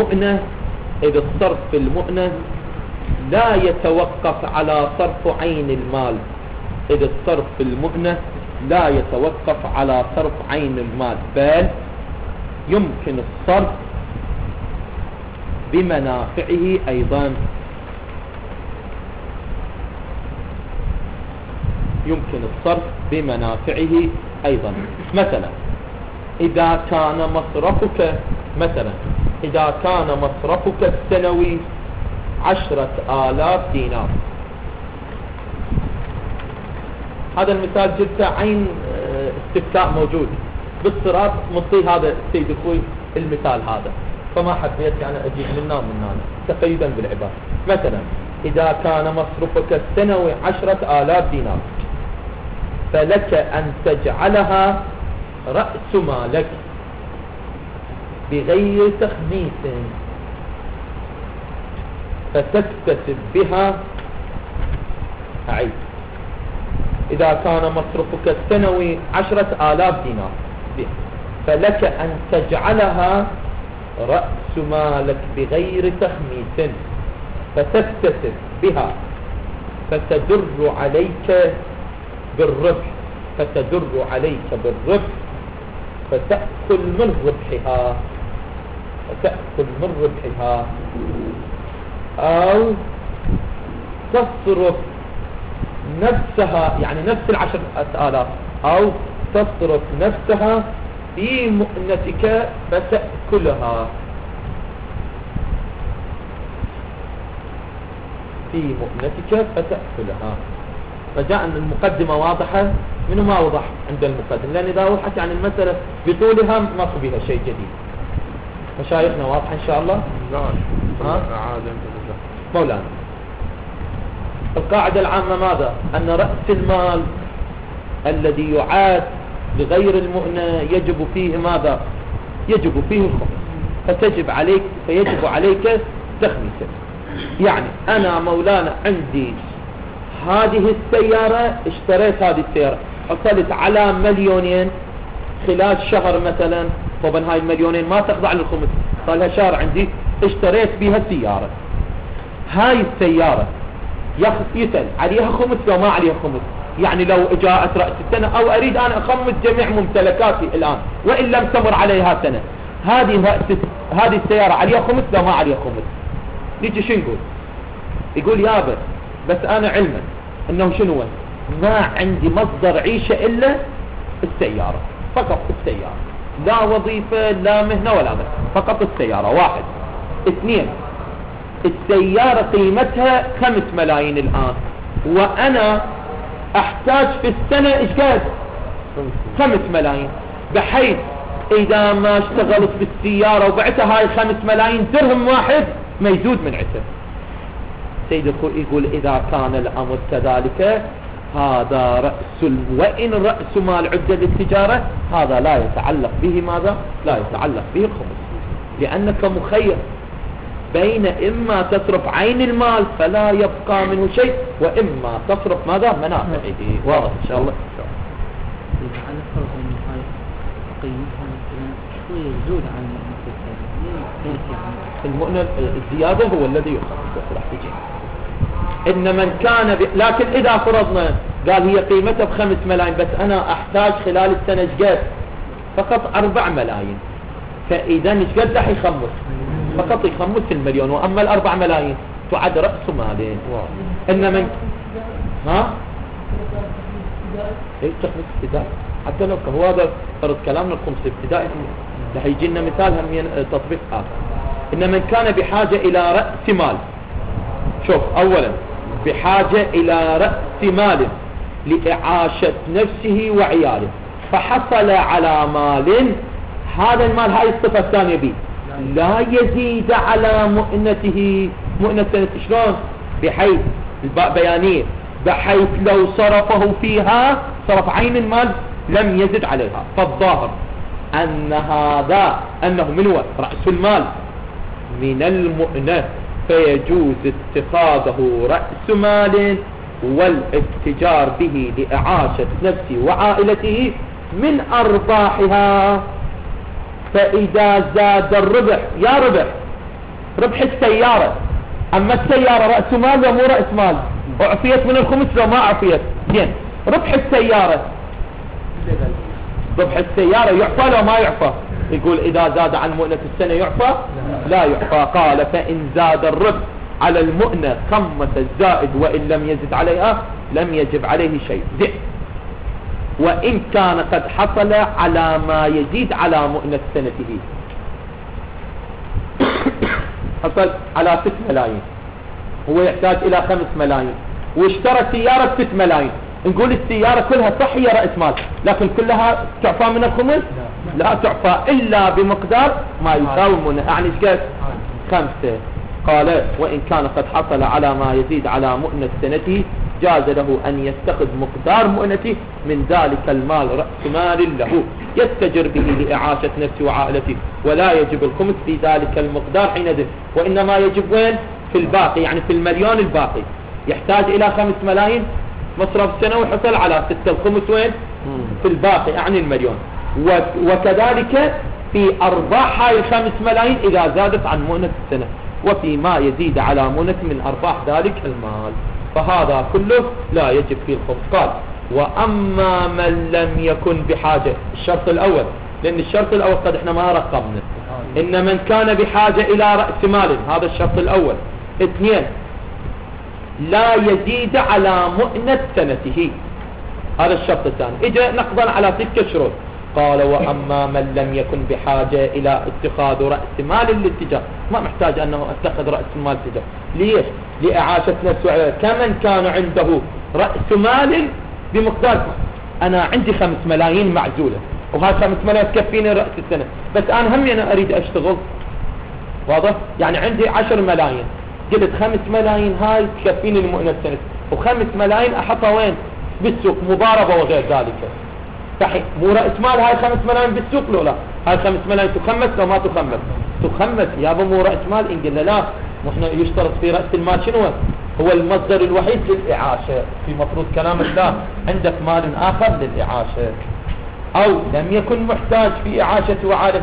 Speaker 1: في المؤنة لا يتوقف على صرف عين المال، إذ الصرف في المؤنة لا يتوقف على صرف عين المال، بل يمكن الصرف بمنافعه أيضا، يمكن الصرف بمنافعه أيضا. مثلا إذا كان مصرفك السنوي 10,000 دينار، هذا المثال جبته عين استفتاء موجود بالصراط مطي هذا السيد اخوي المثال هذا، فما حبيت يعني اجيب من هنا تقييدا بالعبارة. مثلا إذا كان مصرفك السنوي 10,000 دينار، فلك أن تجعلها رأس مالك بغير تخميس، فتكتسب بها إذا كان مصرفك السنوي 10,000 دينار، فلك أن تجعلها رأس مالك بغير تخميس، فتكتسب بها، فتدر عليك بالربح، فتأكل من ربحها، أو تصرف نفسها، يعني نفس 10,000، أو تصرف نفسها في مؤنتك فتأكلها، فجاء أن المقدمة واضحة. منو ما وضح عند المقدم؟ لأن إذا وضحت عن المسألة بطولها ما بها شيء جديد. مشايخنا واضحة إن شاء الله؟ مولانا القاعدة العامة ماذا؟ أن رأس المال الذي يعاد لغير المؤنة يجب فيه ماذا؟ يجب فيه الخمس، فيجب عليك تخميسه. يعني أنا مولانا عندي هذه السيارة، اشتريت هذه السيارة، حصلت على 2,000,000 خلال شهر مثلا، طبعا هاي 2,000,000 ما تخضع للخمس، صار لها شهر عندي اشتريت بها سيارة، هاي السيارة يسأل عليها خمس لو ما عليها خمس؟ يعني لو جاءت رأس السنة او اريد انا اخمس جميع ممتلكاتي الان وان لم تمر عليها سنة، هذه السيارة عليها خمس لو ما عليها خمس؟ نيجي شو نقول؟ يقول يابا بس انا علما انه شنو ما عندي مصدر عيشة الا السيارة، فقط السيارة، لا وظيفة لا مهنة ولا مهنة، فقط السيارة. واحد. اثنين، السيارة قيمتها 5 ملايين الآن، وأنا أحتاج في السنة إيش قد 5 ملايين، بحيث إذا ما اشتغلت بالسيارة وبعتها هاي 5 ملايين درهم واحد ما يزود من عتها. سيد الخوي يقول إذا كان الأمر كذلك هذا وإن رأس مال عدة للتجارة هذا لا يتعلق به ماذا؟ لا يتعلق به الخمس، لأنك مخير بين إما تصرف عين المال فلا يبقى منه شيء، وإما تصرف ماذا؟ منافعه. واضح إن شاء الله.
Speaker 3: إذا على فرض أن هاي قيمتها مثلا شوية يزود عن
Speaker 1: المؤنة الزيادة هو الذي يخصص راح تجي. إن من كان لكن إذا فرضنا قال هي قيمتها ب5 ملايين بس أنا أحتاج خلال السنة إيش فقط 4 ملايين، فإذا إيش قد راح يخمس؟ فقط يخمس المليون، وأما ال4 ملايين تعد رأس ماله. إن من إيه تخمس ابتدائي حتى لو هو هذا فرض كلامنا الخمس ابتدائي رح يجي لنا مثال هم تطبيق آخر. إن من كان بحاجة إلى رأس مال، شوف أولا بحاجة إلى رأس مال لإعاشة نفسه وعياله، فحصل على مال، هذا المال هاي الصفة الثانية بي لا يزيد على مؤنته. مؤنة سنة شلون؟ بحيث الباء بيانية، بحيث لو صرفه فيها صرف عين المال لم يزد عليها. فالظاهر أن هذا أنه من هو رأس المال من المؤنة، فيجوز اتخاذه رأس مال والاتجار به لإعاشة نفسه وعائلته من أرباحها. فإذا زاد الربح، يا ربح السيارة، أما السيارة رأس مال ومو رأس مال، أعفيت من الخمس لو ما أعفيت زين. ربح السيارة يعفى لو ما يعفى؟ يقول إذا زاد عن مؤنة السنة يعفى؟ لا يعفى. قال فإن زاد الربح على المؤنة خمس الزائد وإن لم يزد عليها لم يجب عليه شيء. وإن كان قد حصل على ما يزيد على مؤنة سنته، حصل على 6 ملايين، هو يحتاج إلى 5 ملايين واشترى سيارة 6 ملايين، نقول السيارة كلها صح هي رأس مال، لكن كلها تعفى من الخمس؟ لا تعفى إلا بمقدار ما يساوي المؤنة، يعني ايش قد 5. قال وإن كان قد حصل على ما يزيد على مؤنة سنته جاز له أن يتخذ مقدار مؤنته من ذلك المال رأس مال له يستجر به لإعاشة نفسه وعائلته، ولا يجب الخمس في ذلك المقدار حينئذ، وإنما يجب وين؟ في الباقي، يعني في المليون الباقي. يحتاج إلى 5 ملايين مصرف سنة وحصل على 6، الخمس وين؟ في الباقي يعني المليون. وكذلك في أرباح هاي 5 ملايين إذا زادت عن مؤنة السنة، وفيما يزيد على مؤنة من أرباح ذلك المال، فهذا كله لا يجب فيه الخمس. قال وأما من لم يكن بحاجة، الشرط الأول، لأن الشرط الأول قد احنا ما رقمنا، إن من كان بحاجة إلى رأس مال، هذا الشرط الأول. 2 لا يزيد على مؤنة سنته، هذا الشرط الثاني. اجى نقضا على 6 شروط. قال وأما من لم يكن بحاجة إلى اتخاذ رأس مال للتجارة، ما محتاج أنه اتخذ رأس مال تجارة. ليش؟ لإعاشة نفسه. كمن كان عنده رأس مال بمقدار، أنا عندي 5 ملايين معزولة، وهذه 5 ملايين تكفيني رأس السنة، بس أنا أريد أشتغل، واضح؟ يعني عندي 10 ملايين، قلت 5 ملايين هاي تكفيني لمؤنة السنة، و5 ملايين أحطها وين؟ بالسوق، مضاربة وغير ذلك. صحيح مو رأس مال هاي 5 ملايين بالسوق لو لا؟ هاي 5 ملايين تخمس لو ما تخمس؟ تخمس يابا، مو رأس مال. إن قلنا لا، واحنا يشترط في رأس المال شنو؟ هو المصدر الوحيد للإعاشة، في مفروض كلام الله عندك مال آخر للإعاشة، أو لم يكن محتاج في إعاشة وعالته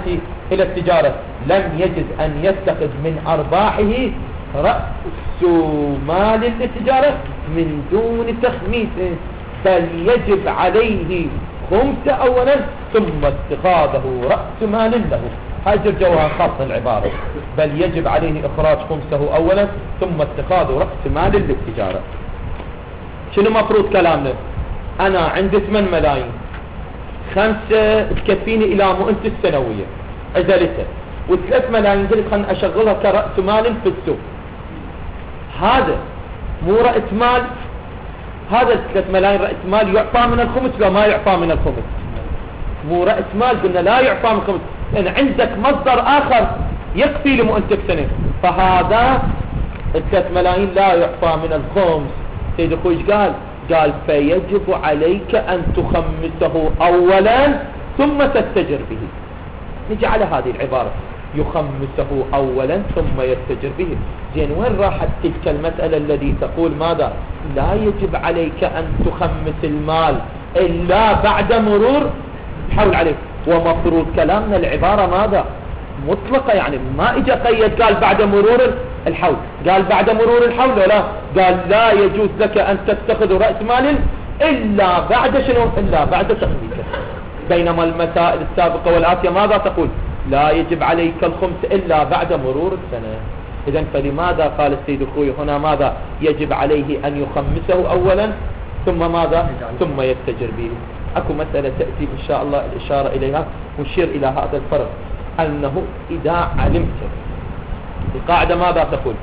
Speaker 1: إلى التجارة لم يجز أن يتخذ من أرباحه رأس مال للتجارة من دون تخميس، بل يجب عليه خمس أولا ثم اتخاذه رأس مال له. هاي جوها خاصة العبارة، بل يجب عليه إخراج خمسه أولا ثم اتخاذ رأس مال للتجارة. شنو مفروض كلامنا؟ أنا عندي 8 ملايين، 5 تكفيني إلى مؤنتي السنوية أزلتها، و3 ملايين قلت خلنا أشغلها كرأس مال في السوق. هذا مو رأس مال، هذا 3 ملايين رأس مال يعطى من الخمس لا ما يعطى من الخمس؟ مو رأس مال، قلنا لا يعطى من الخمس، لأن عندك مصدر آخر يكفي لمؤنتك سنة، فهذا 3 ملايين لا يعطى من الخمس. سيد أخوي قال فيجب عليك أن تخمسه أولا ثم تتجر به. نجي على هذه العبارة، يخمسه أولا ثم يتجر به. زين وين راحت تلك المسألة الذي تقول ماذا؟ لا يجب عليك أن تخمس المال إلا بعد مرور الحول عليك. ومفروض كلامنا العبارة ماذا؟ مطلقة، يعني ما اجى قيد قال بعد مرور الحول، قال بعد مرور الحول ولا قال لا يجوز لك أن تتخذ رأس مال إلا بعد شنو؟ إلا بعد تخميسه. بينما المسائل السابقة والآتية ماذا تقول؟ لا يجب عليك الخمس إلا بعد مرور السنة. إذن فلماذا قال السيد أخوي هنا ماذا؟ يجب عليه أن يخمسه أولا ثم ماذا؟ ثم يتجر به. أكو مسألة تأتي إن شاء الله الإشارة إليها، ونشير إلى هذا الفرق، أنه إذا علمت القاعدة ماذا تقول؟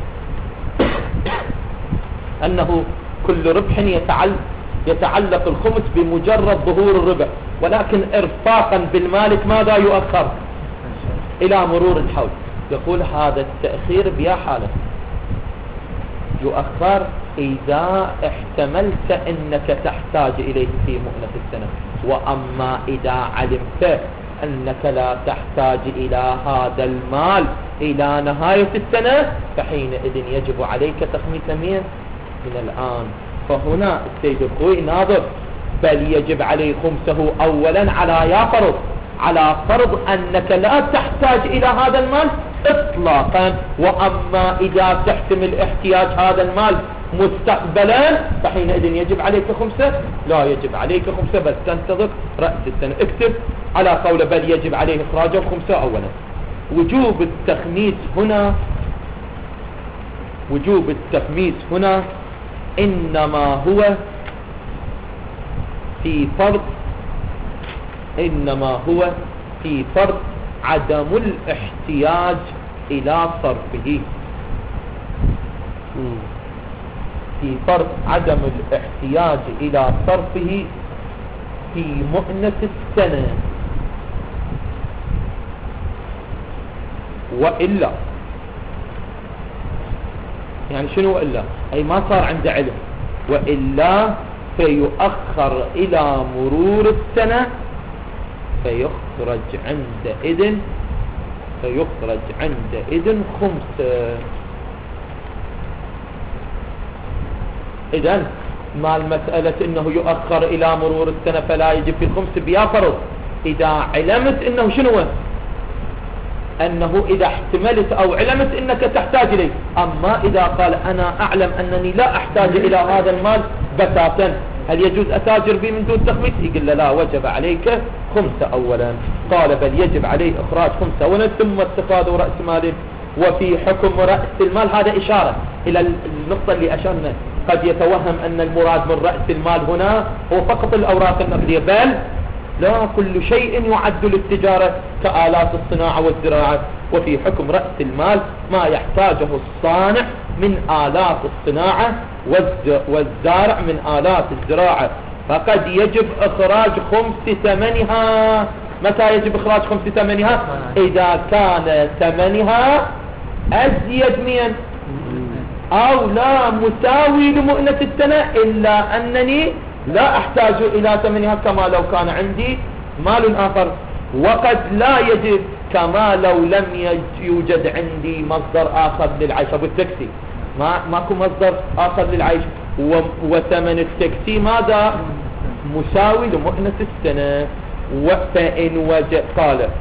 Speaker 1: أنه كل ربح يتعلق الخمس بمجرد ظهور الربح، ولكن إرفاقا بالمالك ماذا يؤخر إلى مرور الحول. يقول هذا التأخير بيا حالة، يؤخر إذا احتملت أنك تحتاج إليه في مؤنة السنة، وأما إذا علمت أنك لا تحتاج إلى هذا المال إلى نهاية السنة فحينئذ يجب عليك تخميس من الآن. فهنا السيد الخوي ناظر، بل يجب عليه خمسه أولا على فرض أنك لا تحتاج إلى هذا المال إطلاقا، وأما إذا تحتمل احتياج هذا المال مستقبلا فحينئذ يجب عليك خمسة. لا يجب عليك خمسة بل تنتظر رأس السنة. اكتب على قول بل يجب عليه إخراجه خمسة أولا. وجوب التخميس هنا إنما هو في فرض عدم الاحتياج إلى صرفه، في فرض عدم الاحتياج إلى صرفه في مؤنة السنة. وإلا يعني شنو وإلا؟ أي ما صار عنده علم، وإلا فيؤخر إلى مرور السنة فيخرج عندئذ خمسة. إذن ما المسألة إنه يؤخر إلى مرور السنة فلا يجب في الخمس بيا فرض إذا علمت إنه شنو، أنه إذا احتملت أو علمت إنك تحتاج إليه. أما إذا قال أنا أعلم أنني لا أحتاج إلى هذا المال بتاتا، هل يجوز أتاجر به من دون تخميس؟ يقول لا، وجب عليك خمسة أولا. قال بل يجب عليه إخراج خمسة أولا ثم اتخاذ رأس مال. وفي حكم رأس المال هذا إشارة إلى النقطة اللي أشرنا، قد يتوهم أن المراد من رأس المال هنا هو فقط الأوراق النقدية، بل لا، كل شيء يعد للتجارة كآلات الصناعة والزراعة. وفي حكم رأس المال ما يحتاجه الصانع من آلات الصناعة والزارع من آلات الزراعة، فقد يجب إخراج خمس ثمنها. متى يجب إخراج خمس ثمنها؟ إذا كان ثمنها أزيد من أو لا مساوي لمؤنة السنة، إلا أنني لا أحتاج إلى ثمنها كما لو كان عندي مال آخر. وقد لا يجب كما لو لم يوجد عندي مصدر آخر للعيش. أبو التاكسي ماكو مصدر آخر للعيش، وثمن التاكسي ماذا؟ مساوي لمؤنة السنة. فإن وجد قال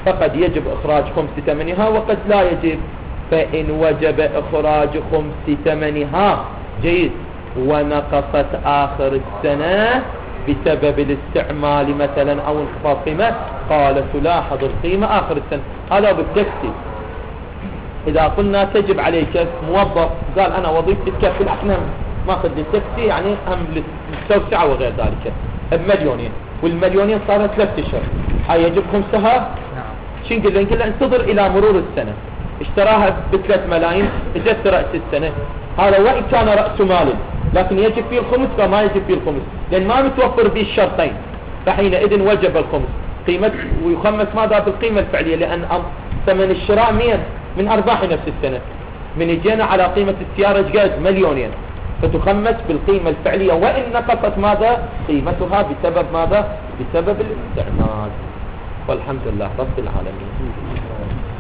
Speaker 1: فقد يجب إخراج خمس ثمنها وقد لا يجب. فإن وجب إخراج خمس ثمنها جيد ونقصت آخر السنة بسبب الاستعمال مثلا أو انخفاض قيمة، قال تلاحظ القيمة آخر السنة. هذا بالتكسي. إذا قلنا تجب عليك موظف قال أنا وظيفتي تكفل، احنا ماخذ للتكسي يعني هم للتوسعة وغير ذلك بمليونين، والمليونين صارت 3 أشهر، هاي يجب خمسها. شو نقول له؟ نقول له انتظر إلى مرور السنة. اشتراها ب3 ملايين اجت رأس السنة، هذا وإن كان رأس مال لكن يجب فيه الخمس فما يجب فيه الخمس، لأن ما متوفر به الشرطين، فحينئذ وجب الخمس قيمة ويخمس ماذا بالقيمة الفعلية، لأن ثمن الشراء من أرباح نفس السنة. من اجينا على قيمة السيارة قد مليونين، فتخمس بالقيمة الفعلية وإن نقصت ماذا قيمتها بسبب ماذا؟ بسبب الاستعمال. والحمد لله رب العالمين.